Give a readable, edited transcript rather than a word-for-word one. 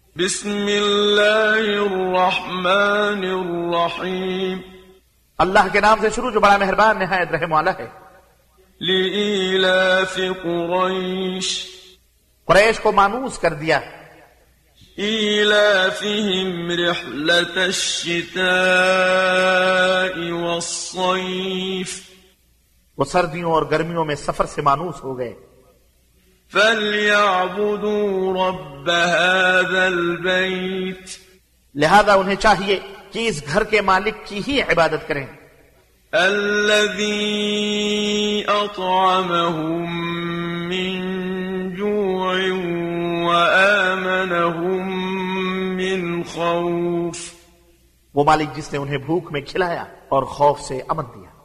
बिस्मिल्लाहिर्रहमानिर्रहीम। अल्लाह के नाम से शुरू जो बड़ा मेहरबान निहायत रहम वाला है। लिईलाफि कुरैश, कुरैश को मानूस कर दिया। ईलाफिहिम रिहलतश शिताइ वस्सैफ, वो सर्दियों और गर्मियों में सफर से मानूस हो गए। फल्यअबुदू रब्ब हाज़ल बैत, लिहाजा उन्हें चाहिए कि इस घर के मालिक की ही इबादत करें। अल्लज़ी अतअमहुम मिन जूइन व आमनहुम मिन खौफ, वो मालिक जिसने उन्हें भूख में खिलाया और खौफ से अमन दिया।